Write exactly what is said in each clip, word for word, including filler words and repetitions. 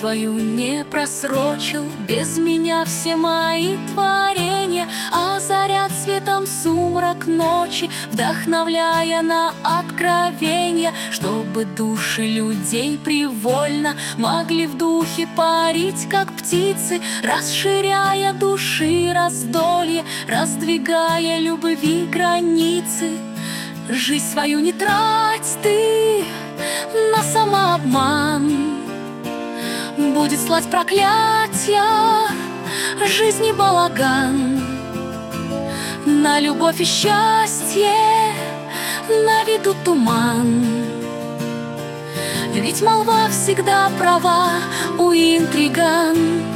свою не просрочил. Без меня все мои творения озарят светом сумрак ночи, вдохновляя на откровения, чтобы души людей привольно могли в духе парить, как птицы, расширяя души раздолье, раздвигая любви границы. Жизнь свою не трать ты на самообман, будет слать проклятия жизни балаган. На любовь и счастье на виду туман, ведь молва всегда права у интриган.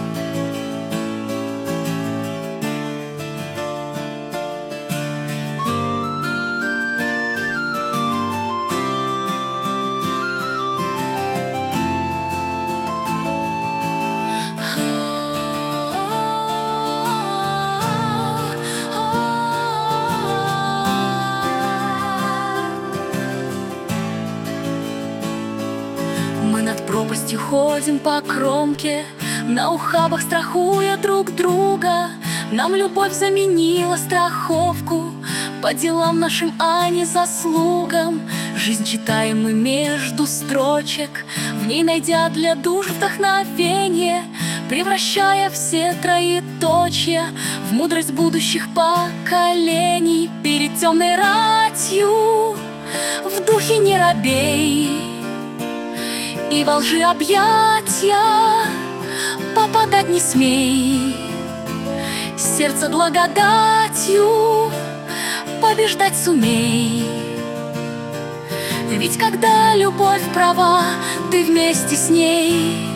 Мы над пропастью ходим по кромке, на ухабах страхуя друг друга. Нам любовь заменила страховку по делам нашим, а не заслугам. Жизнь читаем мы между строчек, в ней найдя для душ вдохновение, превращая все троеточия в мудрость будущих поколений. Перед темной ратью в духе не робей, и во лжи объятья попадать не смей. Сердце благодатью побеждать сумей, ведь когда любовь права, ты вместе с ней.